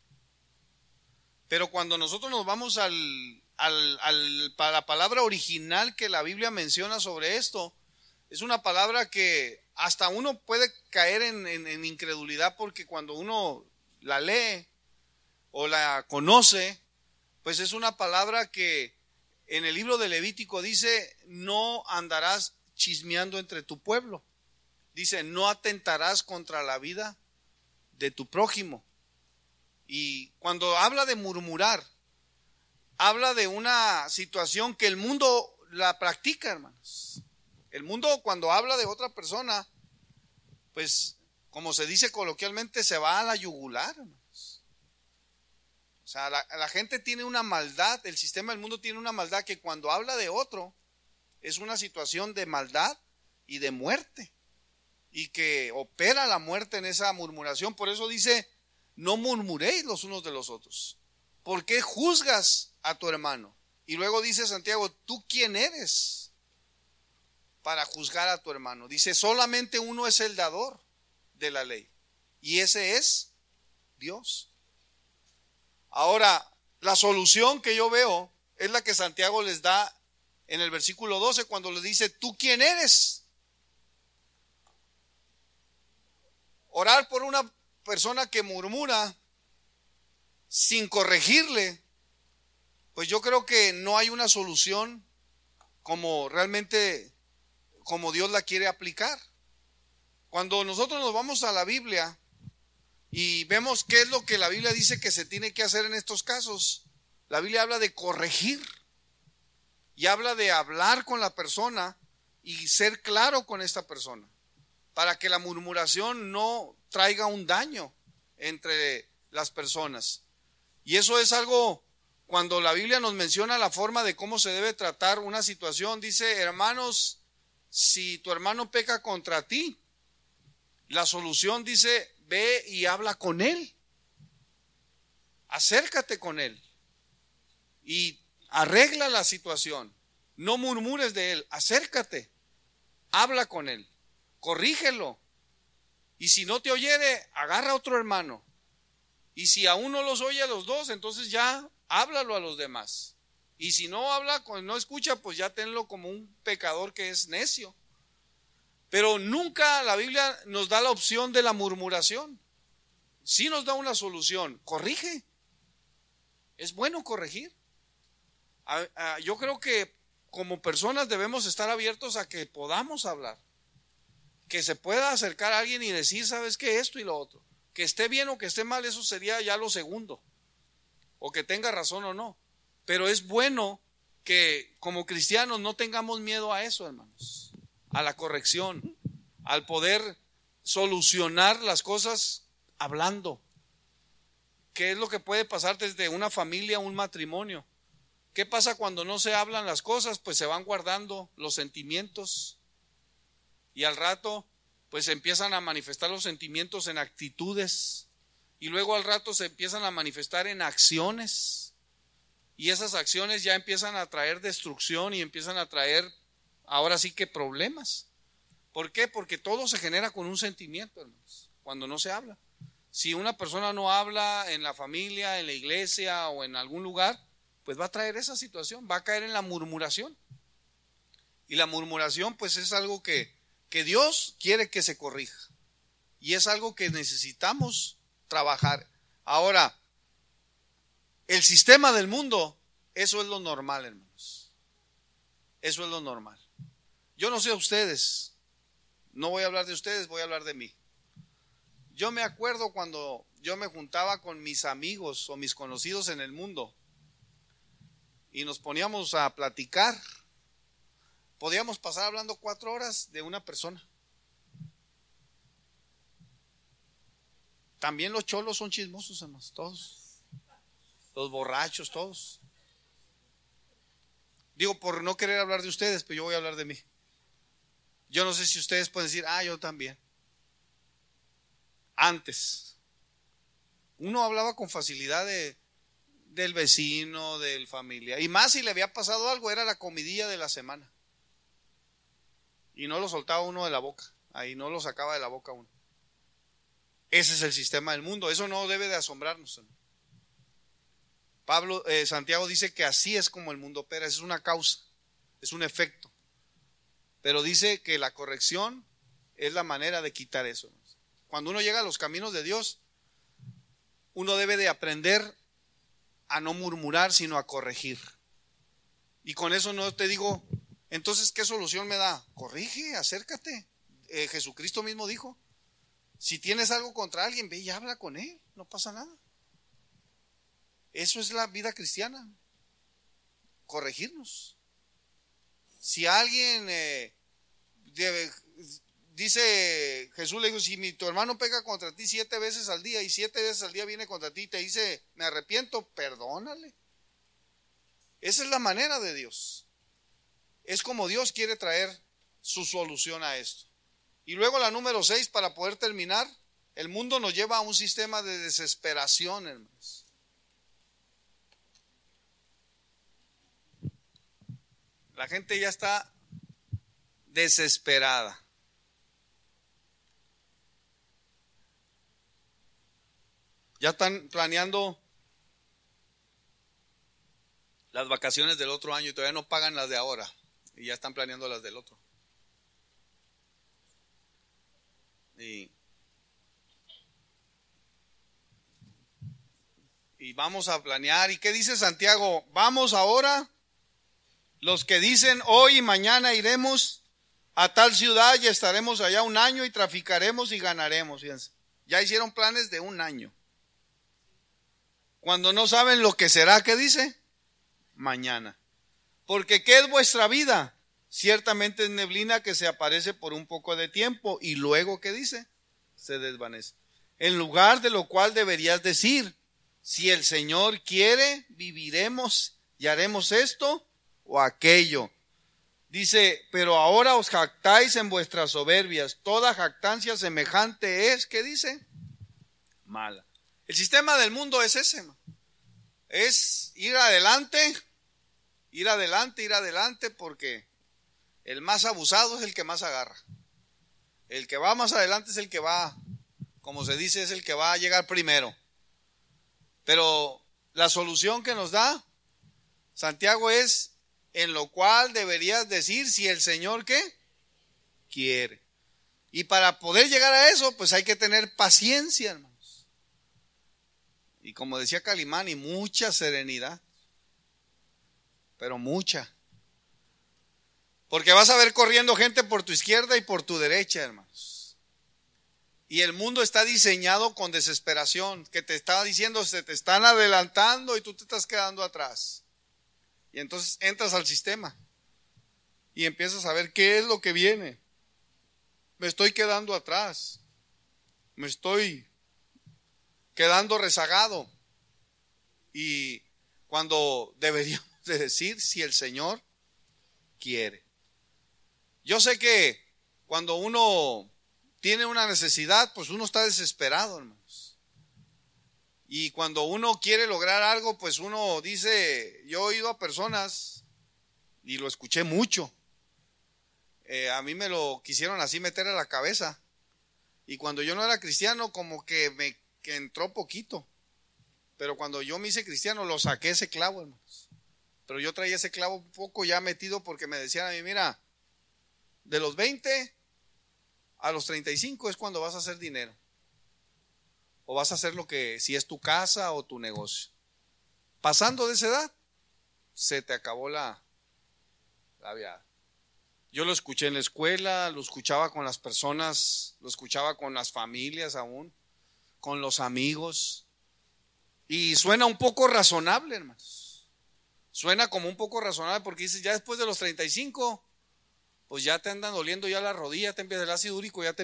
Pero cuando nosotros nos vamos a la palabra original que la Biblia menciona sobre esto, es una palabra que hasta uno puede caer en incredulidad, porque cuando uno la lee o la conoce, pues es una palabra que en el libro de Levítico dice: no andarás chismeando entre tu pueblo. Dice: no atentarás contra la vida de tu prójimo. Y cuando habla de murmurar, habla de una situación que el mundo la practica, hermanos. El mundo, cuando habla de otra persona, pues, como se dice coloquialmente, se va a la yugular, hermanos. O sea, la gente tiene una maldad, el sistema del mundo tiene una maldad que cuando habla de otro es una situación de maldad y de muerte, y que opera la muerte en esa murmuración. Por eso dice: no murmuréis los unos de los otros. ¿Por qué juzgas a tu hermano? Y luego dice Santiago: ¿tú quién eres para juzgar a tu hermano? Dice: solamente uno es el dador de la ley, y ese es Dios. Ahora, la solución que yo veo es la que Santiago les da en el versículo 12, cuando les dice: ¿tú quién eres? Orar por una persona que murmura sin corregirle, pues yo creo que no hay una solución como realmente, como Dios la quiere aplicar. Cuando nosotros nos vamos a la Biblia y vemos qué es lo que la Biblia dice que se tiene que hacer en estos casos, la Biblia habla de corregir y habla de hablar con la persona y ser claro con esta persona, para que la murmuración no traiga un daño entre las personas. Y eso es algo, cuando la Biblia nos menciona la forma de cómo se debe tratar una situación, dice: hermanos, si tu hermano peca contra ti, la solución, dice: ve y habla con él. acércate con él y arregla la situación. No murmures de él, acércate, habla con él, corrígelo. Y si no te oyere, agarra a otro hermano. Y si aún no los oye a los dos, entonces ya háblalo a los demás. Y si no habla, no escucha, pues ya tenlo como un pecador que es necio. Pero nunca la Biblia nos da la opción de la murmuración. Sí nos da una solución, corrige. Es bueno corregir. Yo creo que como personas debemos estar abiertos a que podamos hablar. Que se pueda acercar a alguien y decir, ¿sabes qué? Esto y lo otro. Que esté bien o que esté mal, eso sería ya lo segundo. O que tenga razón o no. Pero es bueno que como cristianos no tengamos miedo a eso, hermanos. A la corrección, al poder solucionar las cosas hablando. ¿Qué es lo que puede pasar desde una familia a un matrimonio? ¿Qué pasa cuando no se hablan las cosas? Pues se van guardando los sentimientos y al rato pues empiezan a manifestar los sentimientos en actitudes y luego al rato se empiezan a manifestar en acciones y esas acciones ya empiezan a traer destrucción y empiezan a traer ahora sí que problemas. ¿Por qué? Porque todo se genera con un sentimiento, hermanos, cuando no se habla. Si una persona no habla en la familia, en la iglesia o en algún lugar, pues va a traer esa situación, va a caer en la murmuración. Y la murmuración pues es algo que Dios quiere que se corrija. Y es algo que necesitamos trabajar. Ahora, el sistema del mundo, eso es lo normal, hermanos. Eso es lo normal. Yo no sé ustedes, no voy a hablar de ustedes, voy a hablar de mí. Yo me acuerdo cuando yo me juntaba con mis amigos o mis conocidos en el mundo y nos poníamos a platicar. Podíamos pasar hablando 4 horas de una persona. También los cholos son chismosos, hermanos, todos. Los borrachos, todos. Digo, por no querer hablar de ustedes, pero yo voy a hablar de mí. Yo no sé si ustedes pueden decir, yo también. Antes, uno hablaba con facilidad del vecino, del familiar. Y más si le había pasado algo, era la comidilla de la semana. Y no lo soltaba uno de la boca. Ahí no lo sacaba de la boca uno. Ese es el sistema del mundo. Eso no debe de asombrarnos. Santiago dice que así es como el mundo opera. Es una causa, es un efecto. Pero dice que la corrección es la manera de quitar eso. Cuando uno llega a los caminos de Dios, uno debe de aprender a no murmurar, sino a corregir. Y con eso no te digo, entonces, ¿qué solución me da? Corrige, acércate. Jesucristo mismo dijo, si tienes algo contra alguien, ve y habla con él, no pasa nada. Eso es la vida cristiana, corregirnos. Si alguien dice, Jesús le dijo, si tu hermano peca contra ti 7 veces al día y 7 veces al día viene contra ti y te dice, me arrepiento, perdónale. Esa es la manera de Dios. Es como Dios quiere traer su solución a esto. Y luego la número 6, para poder terminar, el mundo nos lleva a un sistema de desesperación, hermanos. La gente ya está desesperada. Ya están planeando las vacaciones del otro año y todavía no pagan las de ahora. Y ya están planeando las del otro. Y vamos a planear. ¿Y qué dice Santiago? Vamos ahora, los que dicen hoy y mañana iremos a tal ciudad y estaremos allá 1 año y traficaremos y ganaremos. Fíjense. Ya hicieron planes de 1 año. Cuando no saben lo que será, ¿qué dice? Mañana. Porque ¿qué es vuestra vida? Ciertamente es neblina que se aparece por un poco de tiempo y luego, ¿qué dice? Se desvanece. En lugar de lo cual deberías decir, si el Señor quiere, viviremos y haremos esto o aquello. Dice, pero ahora os jactáis en vuestras soberbias. Toda jactancia semejante es, ¿qué dice? Mala. El sistema del mundo es ese. es ir adelante, ir adelante, ir adelante, porque el más abusado es el que más agarra. El que va más adelante es el que va, como se dice, es el que va a llegar primero. Pero la solución que nos da Santiago es: en lo cual deberías decir si el Señor ¿qué? Quiere. Y para poder llegar a eso, pues hay que tener paciencia, hermanos. Y como decía Calimán, y mucha serenidad. Pero mucha. Porque vas a ver corriendo gente por tu izquierda y por tu derecha, hermanos. Y el mundo está diseñado con desesperación, que te está diciendo, se te están adelantando y tú te estás quedando atrás. Y entonces entras al sistema y empiezas a ver qué es lo que viene. Me estoy quedando atrás. Me estoy quedando rezagado. Y cuando deberíamos de decir si el Señor quiere. Yo sé que cuando uno tiene una necesidad, pues uno está desesperado, hermanos. Y cuando uno quiere lograr algo, pues uno dice, yo he oído a personas, y lo escuché mucho, a mí me lo quisieron así meter a la cabeza. Y cuando yo no era cristiano, como que entró poquito. Pero cuando yo me hice cristiano, lo saqué ese clavo, hermanos. Pero yo traía ese clavo un poco ya metido, porque me decían a mí, mira, de los 20 a los 35 es cuando vas a hacer dinero. O vas a hacer lo que, si es tu casa o tu negocio. Pasando de esa edad, se te acabó la viada. Yo lo escuché en la escuela, lo escuchaba con las personas, lo escuchaba con las familias aún, con los amigos. Y suena un poco razonable, hermanos. Suena como un poco razonable, porque dices, ya después de los 35, pues ya te andan doliendo ya la rodilla, te empieza el ácido úrico, ya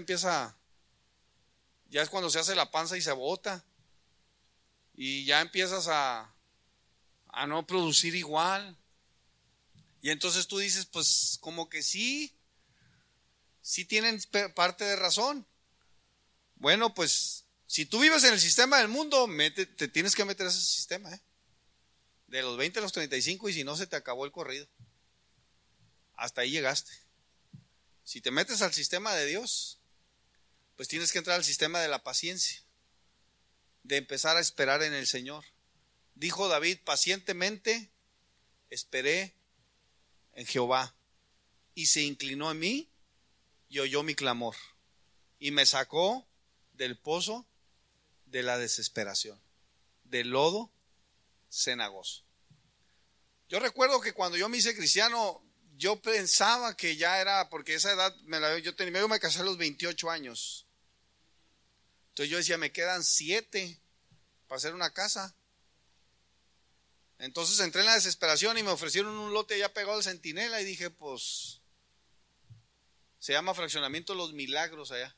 es cuando se hace la panza y se bota. Y ya empiezas a no producir igual. Y entonces tú dices, pues como que sí tienen parte de razón. Bueno, pues si tú vives en el sistema del mundo, te tienes que meter a ese sistema, de los 20 a los 35, y si no, se te acabó el corrido. Hasta ahí llegaste. Si te metes al sistema de Dios, pues tienes que entrar al sistema de la paciencia, de empezar a esperar en el Señor. Dijo David, pacientemente esperé en Jehová, y se inclinó a mí y oyó mi clamor, y me sacó del pozo de la desesperación, del lodo cenagoso. Yo recuerdo que cuando yo me hice cristiano, yo pensaba que ya era, porque esa edad yo me casé a los 28 años. Entonces yo decía, me quedan 7 para hacer una casa. Entonces entré en la desesperación y me ofrecieron un lote ya pegado al Centinela, y dije, pues, se llama Fraccionamiento Los Milagros allá.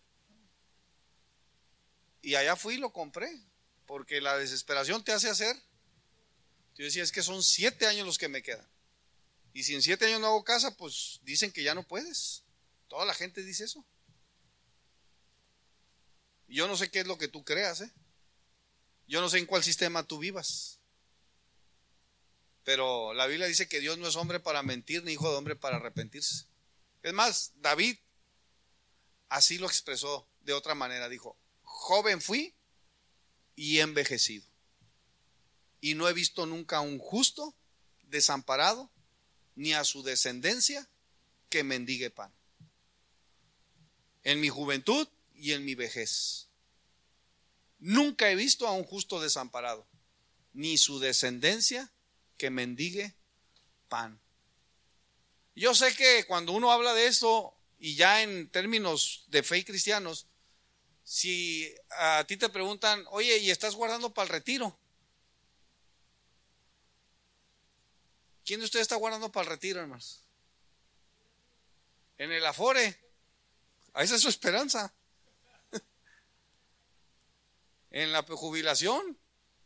Y allá fui y lo compré, porque la desesperación te hace hacer. Yo decía, es que son 7 años los que me quedan. Y si en 7 años no hago casa, pues dicen que ya no puedes. Toda la gente dice eso. Yo no sé qué es lo que tú creas, Yo no sé en cuál sistema tú vivas. Pero la Biblia dice que Dios no es hombre para mentir, ni hijo de hombre para arrepentirse. Es más, David así lo expresó de otra manera. Dijo, joven fui y envejecido, y no he visto nunca a un justo desamparado, ni a su descendencia que mendigue pan. En mi juventud y en mi vejez nunca he visto a un justo desamparado, ni su descendencia que mendigue pan. Yo sé que cuando uno habla de esto, y ya en términos de fe y cristianos, si a ti te preguntan, oye, ¿y estás guardando para el retiro? ¿Quién de ustedes está guardando para el retiro, hermanos? En el Afore. Esa es su esperanza. En la jubilación.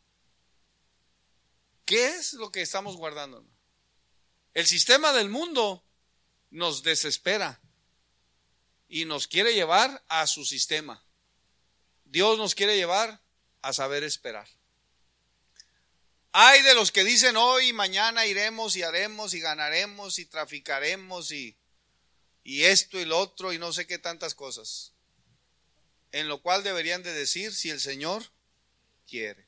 ¿Qué es lo que estamos guardando? El sistema del mundo nos desespera y nos quiere llevar a su sistema. Dios nos quiere llevar a saber esperar. Hay de los que dicen hoy y mañana iremos y haremos y ganaremos y traficaremos y esto y lo otro y no sé qué tantas cosas. En lo cual deberían de decir si el Señor quiere.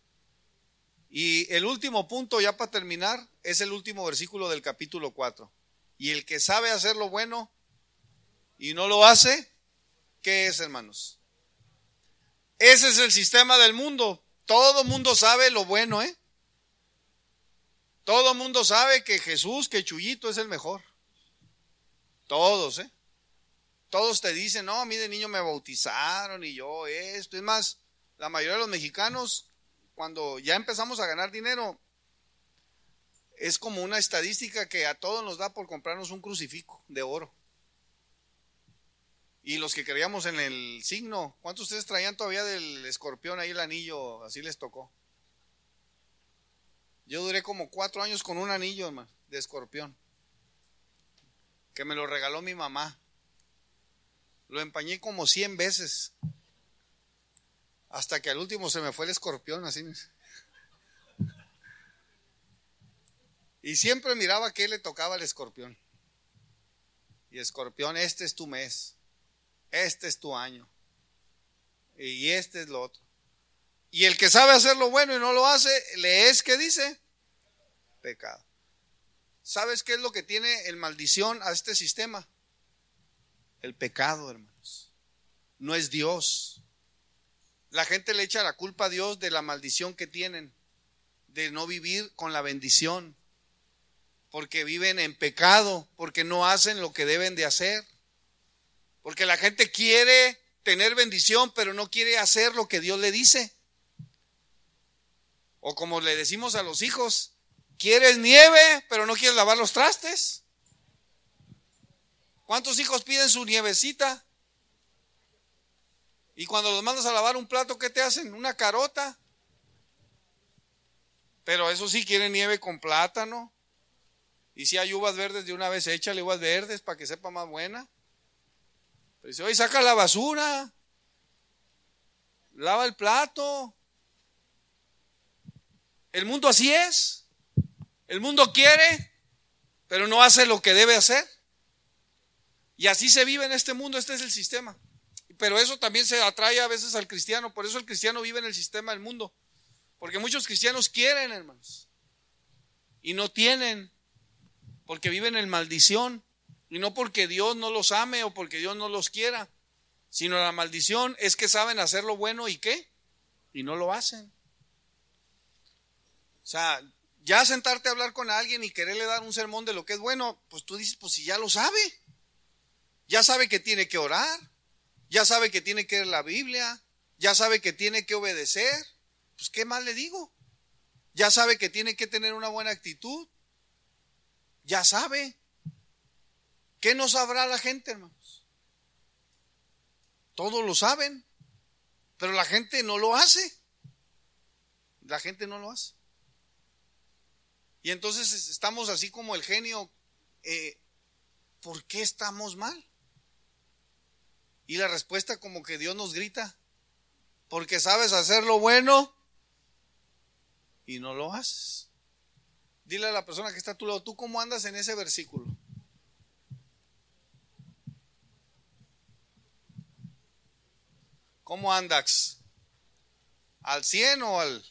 Y el último punto, ya para terminar, es el último versículo del capítulo 4. Y el que sabe hacer lo bueno y no lo hace, ¿qué es, hermanos? Ese es el sistema del mundo. Todo mundo sabe lo bueno, ¿eh? Todo mundo sabe que Jesús, que Chuyito es el mejor. Todos, ¿eh? Todos te dicen, no, a mí de niño me bautizaron y yo esto. Es más, la mayoría de los mexicanos, cuando ya empezamos a ganar dinero, es como una estadística que a todos nos da por comprarnos un crucifijo de oro. Y los que creíamos en el signo, ¿cuántos de ustedes traían todavía del escorpión ahí el anillo? Así les tocó. Yo duré como 4 años con un anillo, hermano, de escorpión, que me lo regaló mi mamá. Lo empañé como 100 veces, hasta que al último se me fue el escorpión, así. Y siempre miraba que le tocaba el escorpión. Y escorpión, este es tu mes, este es tu año, y este es lo otro. Y el que sabe hacer lo bueno y no lo hace, le es, ¿qué dice? Pecado. ¿Sabes qué es lo que tiene el maldición a este sistema? El pecado, hermanos. No es Dios. La gente le echa la culpa a Dios de la maldición que tienen, de no vivir con la bendición, porque viven en pecado, porque no hacen lo que deben de hacer, porque la gente quiere tener bendición, pero no quiere hacer lo que Dios le dice. O como le decimos a los hijos, ¿quieres nieve, pero no quieres lavar los trastes? ¿Cuántos hijos piden su nievecita? Y cuando los mandas a lavar un plato, ¿qué te hacen? Una carota. Pero eso sí, quieren nieve con plátano. Y si hay uvas verdes, de una vez échale uvas verdes para que sepa más buena. Pero dice, oye, saca la basura, lava el plato. El mundo así es. El mundo quiere, pero no hace lo que debe hacer. Y así se vive en este mundo, este es el sistema. Pero eso también se atrae a veces al cristiano. Por eso el cristiano vive en el sistema del mundo. Porque muchos cristianos quieren, hermanos, y no tienen, porque viven en maldición. Y no porque Dios no los ame o porque Dios no los quiera, sino la maldición es que saben hacer lo bueno y ¿qué? Y no lo hacen. O sea, ya sentarte a hablar con alguien y quererle dar un sermón de lo que es bueno, pues tú dices, pues si ya lo sabe. Ya sabe que tiene que orar, ya sabe que tiene que leer la Biblia, ya sabe que tiene que obedecer. Pues ¿qué más le digo? Ya sabe que tiene que tener una buena actitud. Ya sabe. ¿Qué no sabrá la gente, hermanos? Todos lo saben, pero la gente no lo hace. La gente no lo hace. Y entonces estamos así como el genio. ¿Por qué estamos mal? Y la respuesta como que Dios nos grita, porque sabes hacer lo bueno y no lo haces. Dile a la persona que está a tu lado, ¿tú cómo andas en ese versículo? ¿Cómo andas? ¿Al 100 o al...?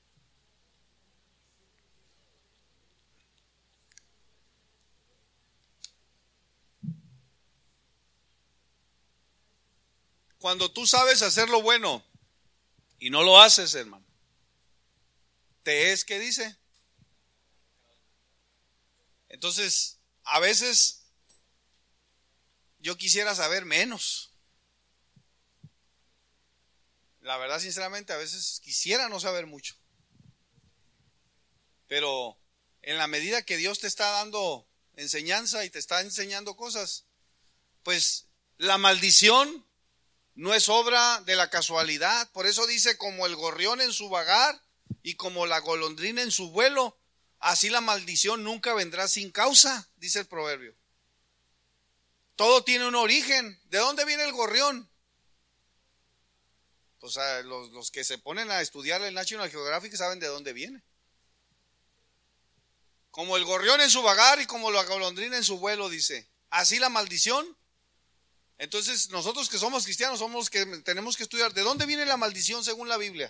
Cuando tú sabes hacer lo bueno y no lo haces, hermano, ¿te es qué dice? Entonces, a veces yo quisiera saber menos. La verdad, sinceramente, a veces quisiera no saber mucho. Pero en la medida que Dios te está dando enseñanza y te está enseñando cosas, pues la maldición no es obra de la casualidad. Por eso dice, como el gorrión en su vagar y como la golondrina en su vuelo, así la maldición nunca vendrá sin causa, dice el proverbio. Todo tiene un origen. ¿De dónde viene el gorrión? Pues los que se ponen a estudiar el National Geographic saben de dónde viene. Como el gorrión en su vagar y como la golondrina en su vuelo, dice. Así la maldición. Entonces nosotros que somos cristianos somos los que tenemos que estudiar. ¿De dónde viene la maldición según la Biblia?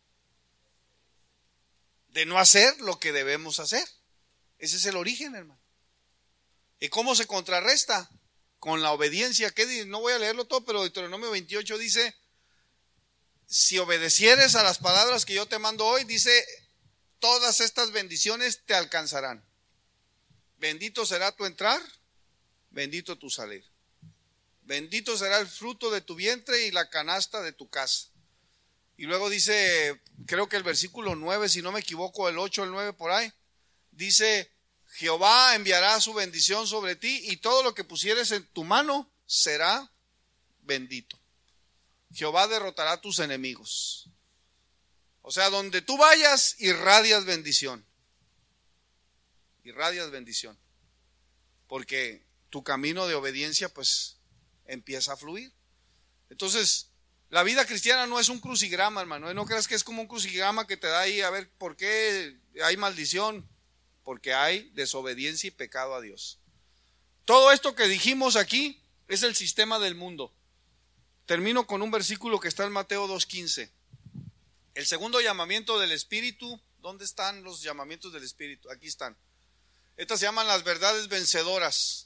De no hacer lo que debemos hacer. Ese es el origen, hermano. ¿Y cómo se contrarresta? Con la obediencia. ¿Qué dice? No voy a leerlo todo, pero Deuteronomio 28 dice: si obedecieres a las palabras que yo te mando hoy, dice, todas estas bendiciones te alcanzarán. Bendito será tu entrar, bendito tu salir. Bendito será el fruto de tu vientre y la canasta de tu casa. Y luego dice, creo que el versículo 9, si no me equivoco, el 8, el 9 por ahí, dice: Jehová enviará su bendición sobre ti y todo lo que pusieres en tu mano será bendito. Jehová derrotará a tus enemigos. O sea, donde tú vayas, irradias bendición. Irradias bendición. Porque tu camino de obediencia, pues, empieza a fluir. Entonces, la vida cristiana no es un crucigrama, hermano. No creas que es como un crucigrama que te da ahí a ver por qué hay maldición. Porque hay desobediencia y pecado a Dios. Todo esto que dijimos aquí es el sistema del mundo. Termino con un versículo que está en Mateo 2:15. El segundo llamamiento del Espíritu. ¿Dónde están los llamamientos del Espíritu? Aquí están. Estas se llaman las verdades vencedoras.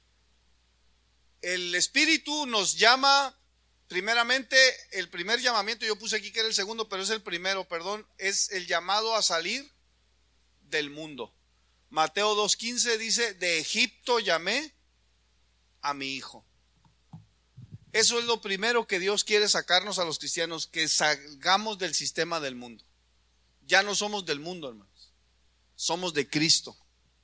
El Espíritu nos llama, primeramente, el primer llamamiento, yo puse aquí que era el segundo, pero es el primero, perdón, es el llamado a salir del mundo. Mateo 2:15 dice: de Egipto llamé a mi hijo. Eso es lo primero que Dios quiere sacarnos a los cristianos, que salgamos del sistema del mundo. Ya no somos del mundo, hermanos. Somos de Cristo.